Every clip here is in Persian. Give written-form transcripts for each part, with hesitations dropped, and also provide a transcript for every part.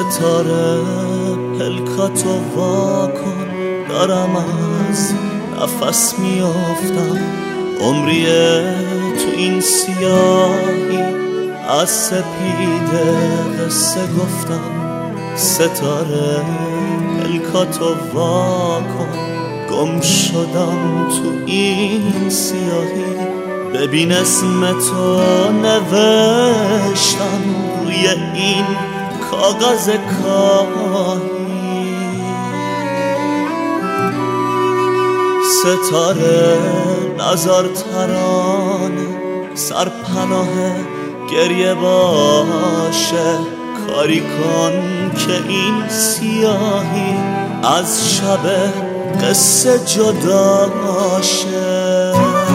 ستاره پلکاتو وا کن، دارم از نفس میافتم. عمریه تو این سیاهی از سپیده قصه گفتم. ستاره پلکاتو وا کن، گم شدم تو این سیاهی. ببین اسم تو نوشتم روی این کاغذ کاهی. ستاره نزار ترانه سرپناه گریه باشه. کاری کن که این سیاهی از شب قصه جدا شه.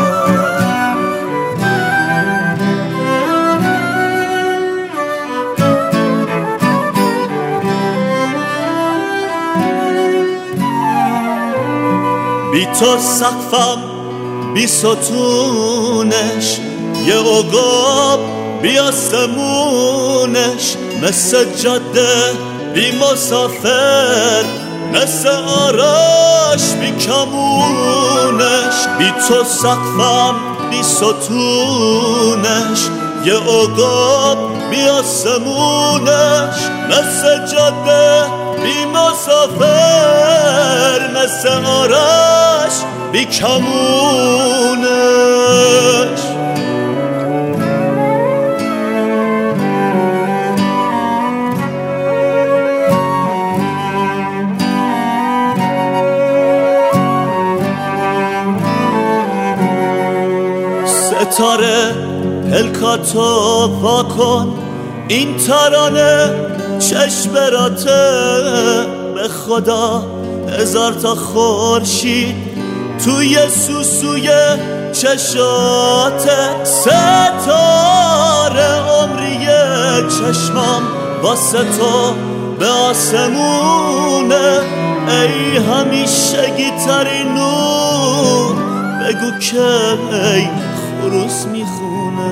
بی تو سقفم بی ستونش، یه عقاب بی آسمونش. مثل جاده بی مسافر، مثل آرش بی کمونش. بی تو سقفم بی ستونش، یه عقاب بی آسمونش. مثل جاده بی مسافر، مثل آرش بی کمونش. ستاره پلکاتو وا کن، این ترانه چشم براته. به خدا هزار تا خورشید توی سوسوی چشاته. ستاره عمریه چشمام واسه تو به آسمونه. ای همیشگی ترین نور، بگو که ای خروس میخونه.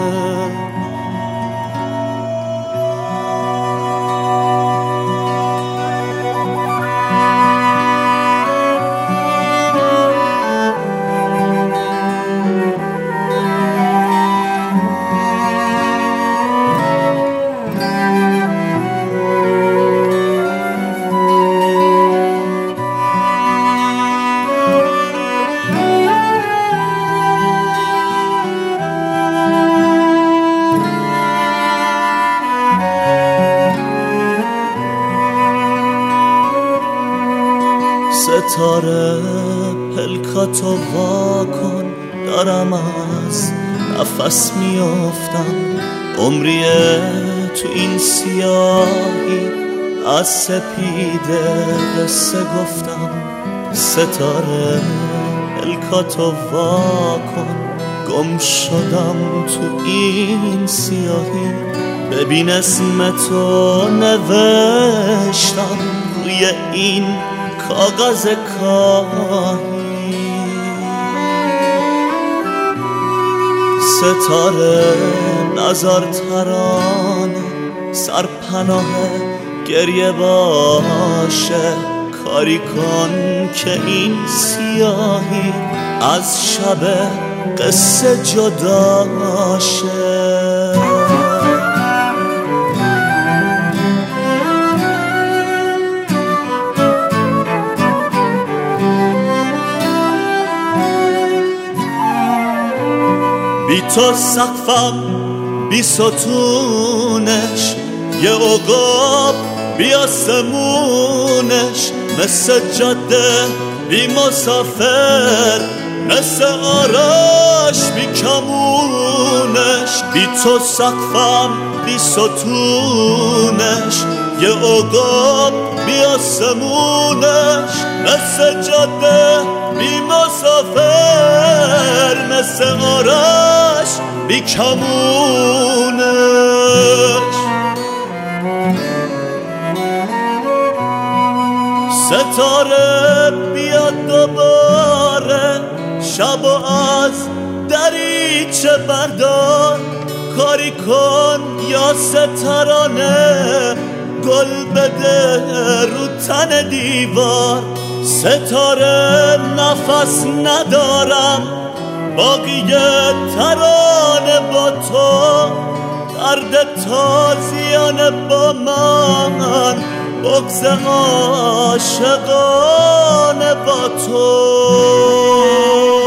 ستاره پلکاتو وا کن، دارم از نفس میافتم. عمریه تو این سیاهی از سپیده قصه گفتم. ستاره پلکاتو وا کن، گم شدم تو این سیاهی. ببین اسم تو نوشتم روی این کاغذ کاهی. ستاره نزار ترانه سرپناه گریه باشه. کاری کن که این سیاهی از شب قصه جدا شه. بی تو سقفم بی ستونش، یه عقاب بی آسمونش. مثل جاده بی مسافر، مثل آرش بی کمونش. بی تو سقفم بی ستونش، یه عقاب بی آسمونش. مثل جاده بی مسافر، مثل آرش بی کمونش. ستاره بیاد دوباره، شب و از دریچه بردار. کاری کن یا سترانه گل بده رو تن دیوار. ستاره نفس ندارم باقی ترانه با تو، درد تازیانه با من، بغض عاشقانه با تو.